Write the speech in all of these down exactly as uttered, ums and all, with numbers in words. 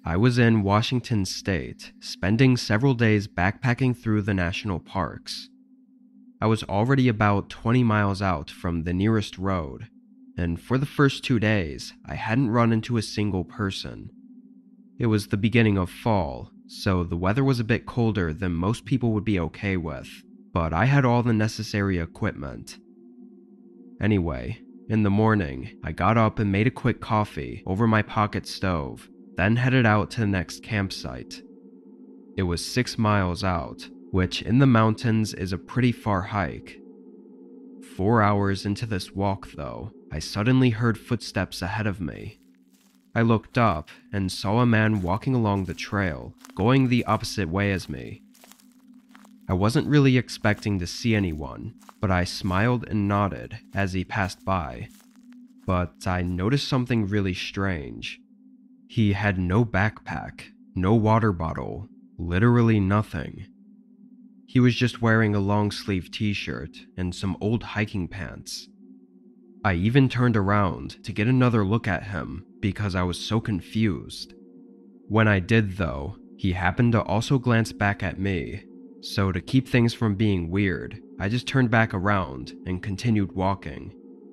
I was in Washington State, spending several days backpacking through the national parks. I was already about twenty miles out from the nearest road, and for the first two days, I hadn't run into a single person. It was the beginning of fall, so the weather was a bit colder than most people would be okay with, but I had all the necessary equipment. Anyway, in the morning, I got up and made a quick coffee over my pocket stove, then headed out to the next campsite. It was six miles out, which in the mountains is a pretty far hike. Four hours into this walk, though, I suddenly heard footsteps ahead of me. I looked up and saw a man walking along the trail, going the opposite way as me. I wasn't really expecting to see anyone, but I smiled and nodded as he passed by. But I noticed something really strange. He had no backpack, no water bottle, literally nothing. He was just wearing a long-sleeve t-shirt and some old hiking pants. I even turned around to get another look at him because I was so confused. When I did though, he happened to also glance back at me, so to keep things from being weird, I just turned back around and continued walking.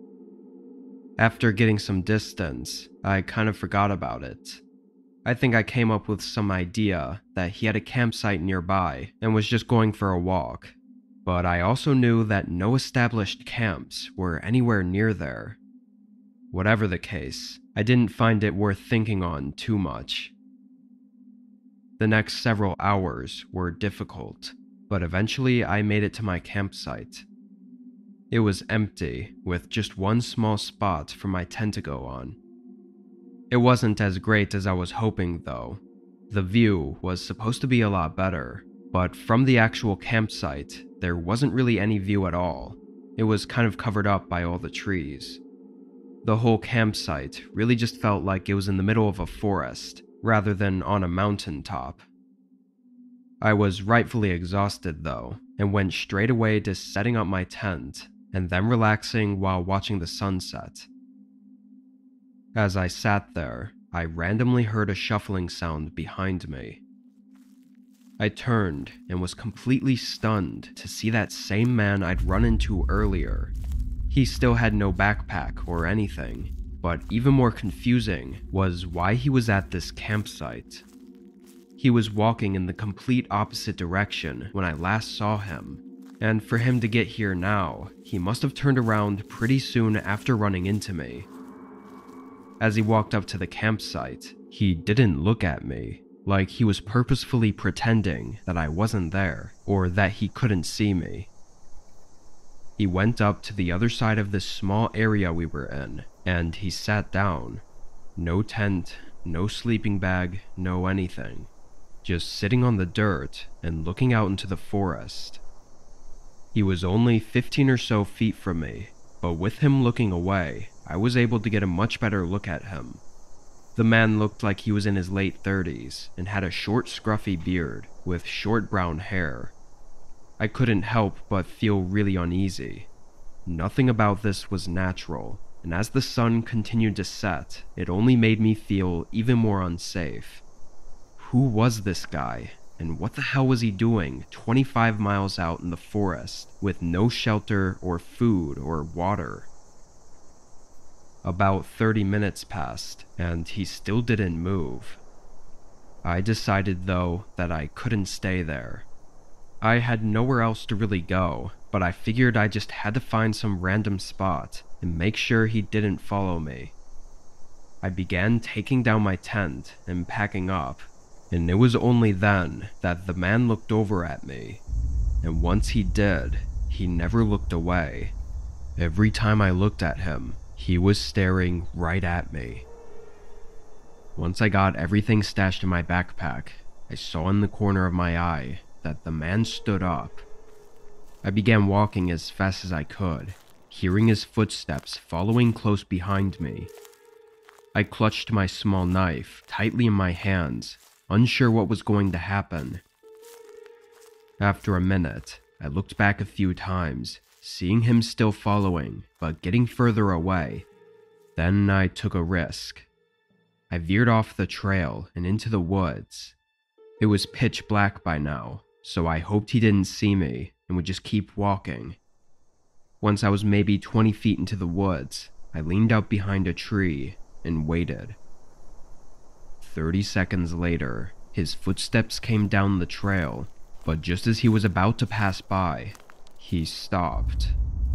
After getting some distance, I kind of forgot about it. I think I came up with some idea that he had a campsite nearby and was just going for a walk, but I also knew that no established camps were anywhere near there. Whatever the case, I didn't find it worth thinking on too much. The next several hours were difficult, but eventually I made it to my campsite. It was empty, with just one small spot for my tent to go on. It wasn't as great as I was hoping though. The view was supposed to be a lot better, but from the actual campsite, there wasn't really any view at all. It was kind of covered up by all the trees. The whole campsite really just felt like it was in the middle of a forest, rather than on a mountain top. I was rightfully exhausted though, and went straight away to setting up my tent, and then relaxing while watching the sunset. As I sat there, I randomly heard a shuffling sound behind me. I turned and was completely stunned to see that same man I'd run into earlier. He still had no backpack or anything, but even more confusing was why he was at this campsite. He was walking in the complete opposite direction when I last saw him, and for him to get here now, he must have turned around pretty soon after running into me. As he walked up to the campsite, he didn't look at me, like he was purposefully pretending that I wasn't there, or that he couldn't see me. He went up to the other side of this small area we were in, and he sat down. No tent, no sleeping bag, no anything. Just sitting on the dirt and looking out into the forest. He was only fifteen or so feet from me, but with him looking away, I was able to get a much better look at him. The man looked like he was in his late thirties and had a short scruffy beard with short brown hair. I couldn't help but feel really uneasy. Nothing about this was natural, and as the sun continued to set, it only made me feel even more unsafe. Who was this guy, and what the hell was he doing twenty-five miles out in the forest with no shelter or food or water? About thirty minutes passed, and he still didn't move. I decided though that I couldn't stay there. I had nowhere else to really go, but I figured I just had to find some random spot and make sure he didn't follow me. I began taking down my tent and packing up, and it was only then that the man looked over at me, and once he did, he never looked away. Every time I looked at him, he was staring right at me. Once I got everything stashed in my backpack, I saw in the corner of my eye that the man stood up. I began walking as fast as I could, hearing his footsteps following close behind me. I clutched my small knife tightly in my hands, unsure what was going to happen. After a minute, I looked back a few times, seeing him still following, but getting further away. Then I took a risk. I veered off the trail and into the woods. It was pitch black by now, so I hoped he didn't see me and would just keep walking. Once I was maybe twenty feet into the woods, I leaned out behind a tree and waited. Thirty seconds later, his footsteps came down the trail, but just as he was about to pass by, he stopped.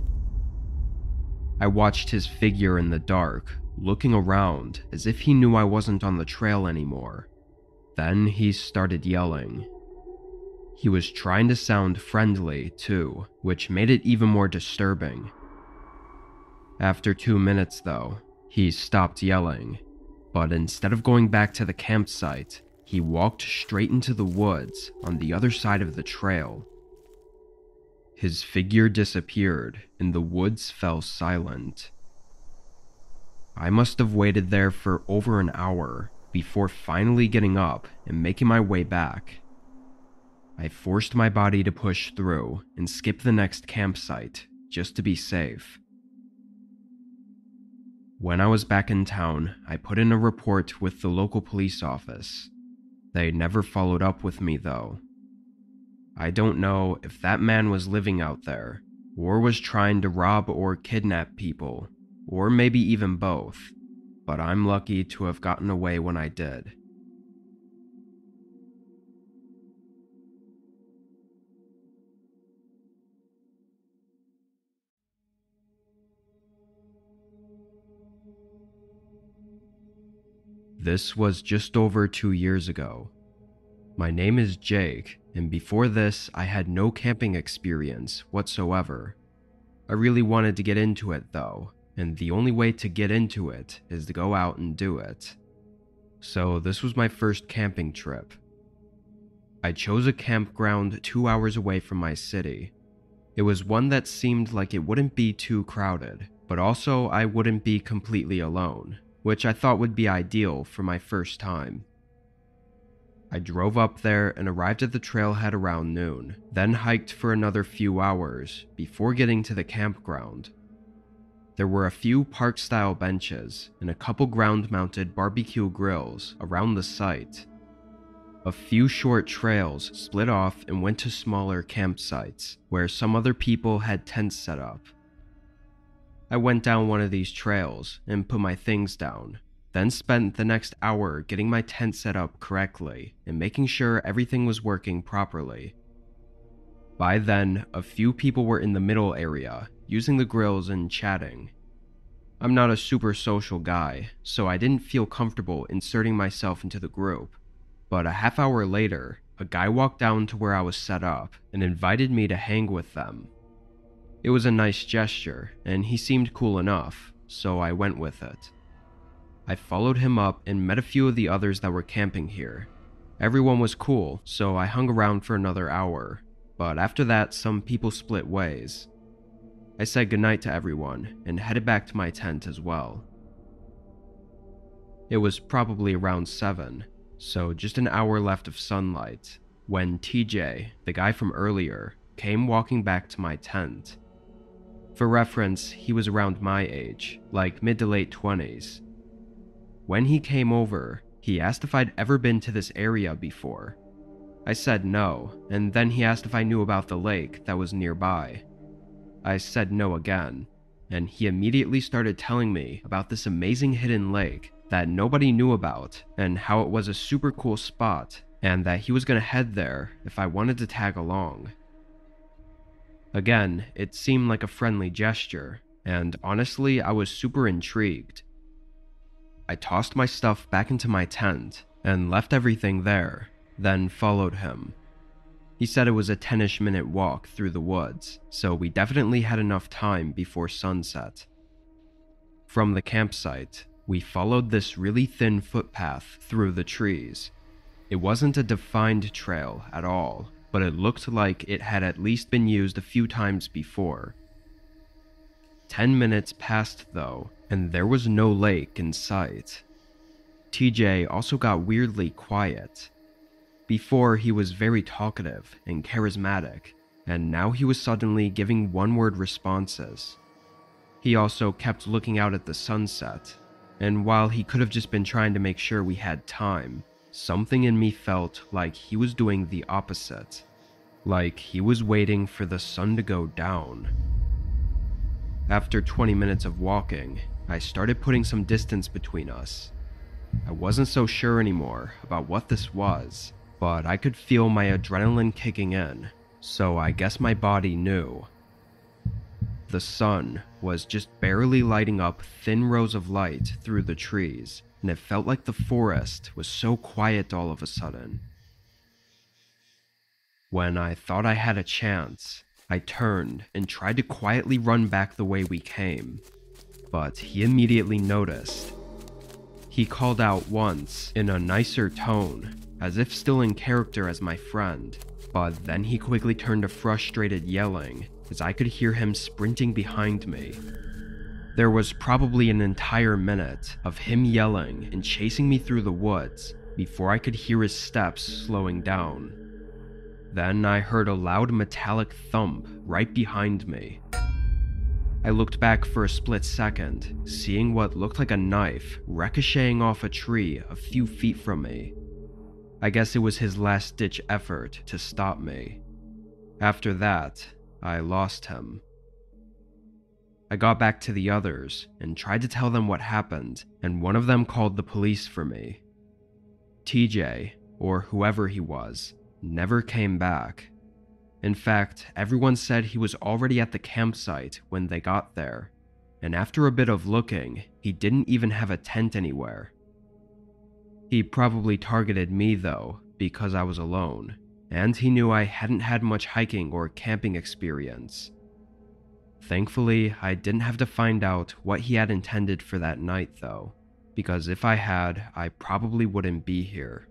I watched his figure in the dark, looking around as if he knew I wasn't on the trail anymore. Then he started yelling. He was trying to sound friendly, too, which made it even more disturbing. After two minutes, though, he stopped yelling, but instead of going back to the campsite, he walked straight into the woods on the other side of the trail. His figure disappeared, and the woods fell silent. I must have waited there for over an hour before finally getting up and making my way back. I forced my body to push through and skip the next campsite just to be safe. When I was back in town, I put in a report with the local police office. They never followed up with me though. I don't know if that man was living out there, or was trying to rob or kidnap people, or maybe even both, but I'm lucky to have gotten away when I did. This was just over two years ago. My name is Jake, and before this, I had no camping experience whatsoever. I really wanted to get into it though, and the only way to get into it is to go out and do it. So this was my first camping trip. I chose a campground two hours away from my city. It was one that seemed like it wouldn't be too crowded, but also I wouldn't be completely alone, which I thought would be ideal for my first time. I drove up there and arrived at the trailhead around noon, then hiked for another few hours before getting to the campground. There were a few park-style benches and a couple ground-mounted barbecue grills around the site. A few short trails split off and went to smaller campsites, where some other people had tents set up. I went down one of these trails and put my things down, then spent the next hour getting my tent set up correctly and making sure everything was working properly. By then, a few people were in the middle area, using the grills and chatting. I'm not a super social guy, so I didn't feel comfortable inserting myself into the group, but a half hour later, a guy walked down to where I was set up and invited me to hang with them. It was a nice gesture, and he seemed cool enough, so I went with it. I followed him up and met a few of the others that were camping here. Everyone was cool, so I hung around for another hour, but after that some people split ways. I said goodnight to everyone and headed back to my tent as well. It was probably around seven, so just an hour left of sunlight, when T J, the guy from earlier, came walking back to my tent. For reference, he was around my age, like mid to late twenties. When he came over, he asked if I'd ever been to this area before. I said no, and then he asked if I knew about the lake that was nearby. I said no again, and he immediately started telling me about this amazing hidden lake that nobody knew about and how it was a super cool spot and that he was going to head there if I wanted to tag along. Again, it seemed like a friendly gesture, and honestly, I was super intrigued. I tossed my stuff back into my tent and left everything there, then followed him. He said it was a ten-ish minute walk through the woods, so we definitely had enough time before sunset. From the campsite, we followed this really thin footpath through the trees. It wasn't a defined trail at all, but it looked like it had at least been used a few times before. Ten minutes passed though, and there was no lake in sight. T J also got weirdly quiet. Before, he was very talkative and charismatic, and now he was suddenly giving one-word responses. He also kept looking out at the sunset. And while he could have just been trying to make sure we had time, something in me felt like he was doing the opposite. Like he was waiting for the sun to go down. After twenty minutes of walking, I started putting some distance between us. I wasn't so sure anymore about what this was, but I could feel my adrenaline kicking in, so I guess my body knew. The sun was just barely lighting up thin rows of light through the trees, and it felt like the forest was so quiet all of a sudden. When I thought I had a chance, I turned and tried to quietly run back the way we came, but he immediately noticed. He called out once in a nicer tone, as if still in character as my friend, but then he quickly turned to frustrated yelling as I could hear him sprinting behind me. There was probably an entire minute of him yelling and chasing me through the woods before I could hear his steps slowing down. Then I heard a loud metallic thump right behind me. I looked back for a split second, seeing what looked like a knife ricocheting off a tree a few feet from me. I guess it was his last-ditch effort to stop me. After that, I lost him. I got back to the others and tried to tell them what happened, and one of them called the police for me. T J, or whoever he was, never came back. In fact, everyone said he was already at the campsite when they got there, and after a bit of looking, he didn't even have a tent anywhere. He probably targeted me though, because I was alone, and he knew I hadn't had much hiking or camping experience. Thankfully, I didn't have to find out what he had intended for that night though, because if I had, I probably wouldn't be here.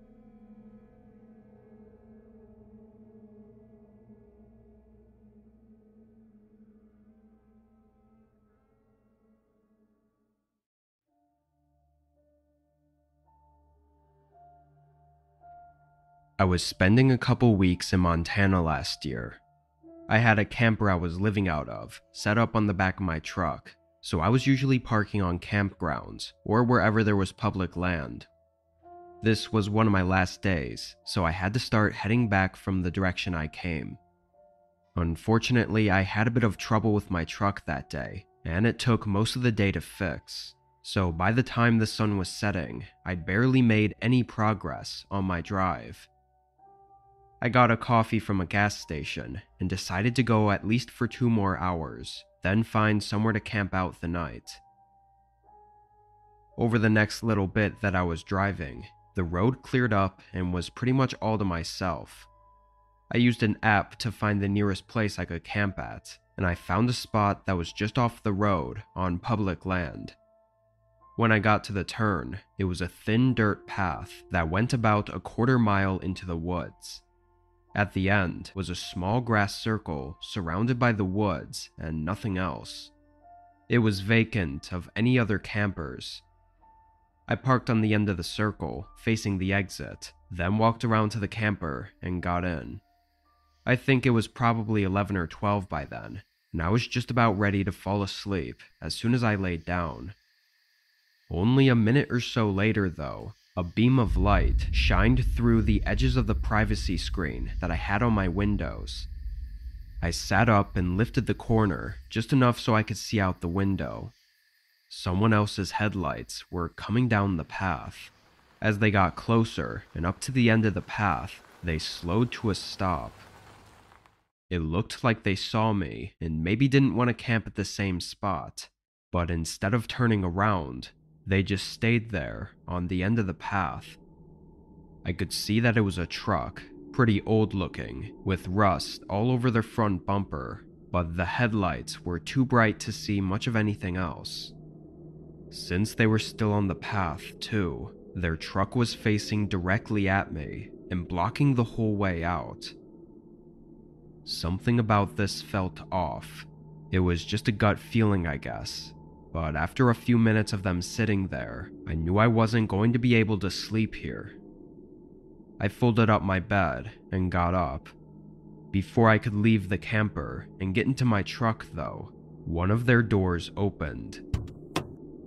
I was spending a couple weeks in Montana last year. I had a camper I was living out of set up on the back of my truck, so I was usually parking on campgrounds or wherever there was public land. This was one of my last days, so I had to start heading back from the direction I came. Unfortunately, I had a bit of trouble with my truck that day, and it took most of the day to fix. So by the time the sun was setting, I'd barely made any progress on my drive. I got a coffee from a gas station and decided to go at least for two more hours, then find somewhere to camp out the night. Over the next little bit that I was driving, the road cleared up and was pretty much all to myself. I used an app to find the nearest place I could camp at, and I found a spot that was just off the road on public land. When I got to the turn, it was a thin dirt path that went about a quarter mile into the woods. At the end was a small grass circle surrounded by the woods and nothing else. It was vacant of any other campers. I parked on the end of the circle, facing the exit, then walked around to the camper and got in. I think it was probably eleven or twelve by then, and I was just about ready to fall asleep as soon as I laid down. Only a minute or so later, though, a beam of light shined through the edges of the privacy screen that I had on my windows. I sat up and lifted the corner just enough so I could see out the window. Someone else's headlights were coming down the path. As they got closer and up to the end of the path, they slowed to a stop. It looked like they saw me and maybe didn't want to camp at the same spot, but instead of turning around, they just stayed there on the end of the path. I could see that it was a truck, pretty old looking, with rust all over their front bumper, but the headlights were too bright to see much of anything else. Since they were still on the path, too, their truck was facing directly at me and blocking the whole way out. Something about this felt off. It was just a gut feeling, I guess. But after a few minutes of them sitting there, I knew I wasn't going to be able to sleep here. I folded up my bed and got up. Before I could leave the camper and get into my truck though, one of their doors opened.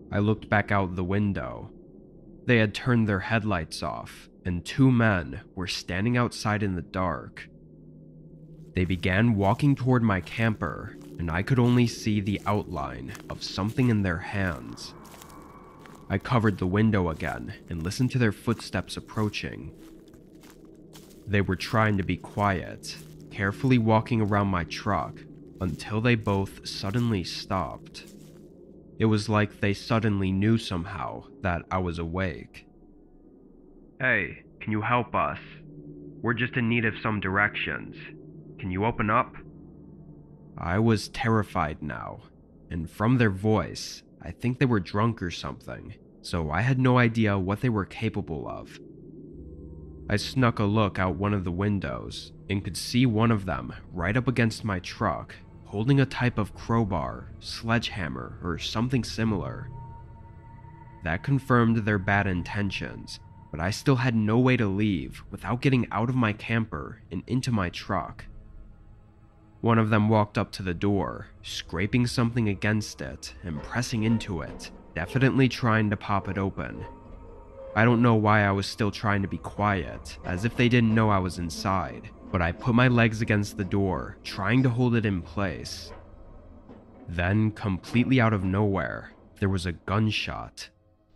I looked back out the window. They had turned their headlights off, and two men were standing outside in the dark. They began walking toward my camper, and I could only see the outline of something in their hands. I covered the window again and listened to their footsteps approaching. They were trying to be quiet, carefully walking around my truck until they both suddenly stopped. It was like they suddenly knew somehow that I was awake. "Hey, can you help us? We're just in need of some directions. Can you open up?" I was terrified now, and from their voice, I think they were drunk or something, so I had no idea what they were capable of. I snuck a look out one of the windows and could see one of them right up against my truck, holding a type of crowbar, sledgehammer, or something similar. That confirmed their bad intentions, but I still had no way to leave without getting out of my camper and into my truck. One of them walked up to the door, scraping something against it and pressing into it, definitely trying to pop it open. I don't know why I was still trying to be quiet, as if they didn't know I was inside, but I put my legs against the door, trying to hold it in place. Then, completely out of nowhere, there was a gunshot.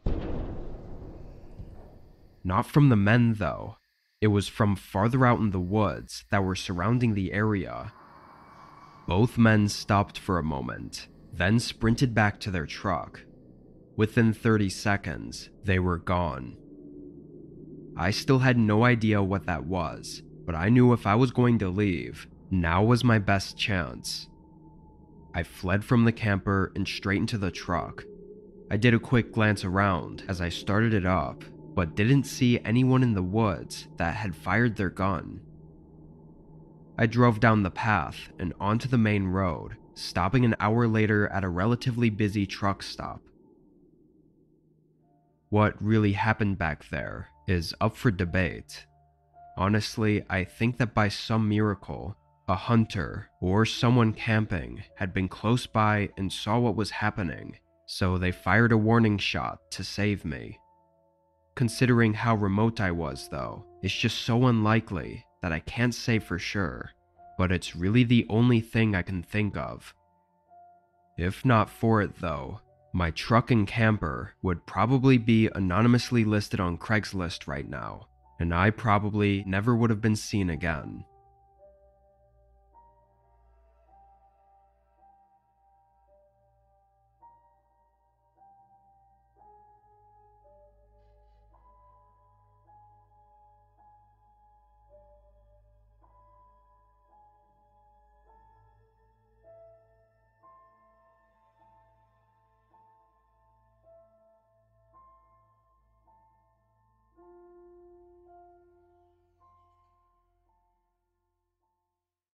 Not from the men, though. It was from farther out in the woods that were surrounding the area. Both men stopped for a moment, then sprinted back to their truck. Within thirty seconds, they were gone. I still had no idea what that was, but I knew if I was going to leave, now was my best chance. I fled from the camper and straight into the truck. I did a quick glance around as I started it up, but didn't see anyone in the woods that had fired their gun. I drove down the path and onto the main road, stopping an hour later at a relatively busy truck stop. What really happened back there is up for debate. Honestly, I think that by some miracle, a hunter or someone camping had been close by and saw what was happening, so they fired a warning shot to save me. Considering how remote I was, though, it's just so unlikely that I can't say for sure, but it's really the only thing I can think of. If not for it, though, my truck and camper would probably be anonymously listed on Craigslist right now, and I probably never would have been seen again.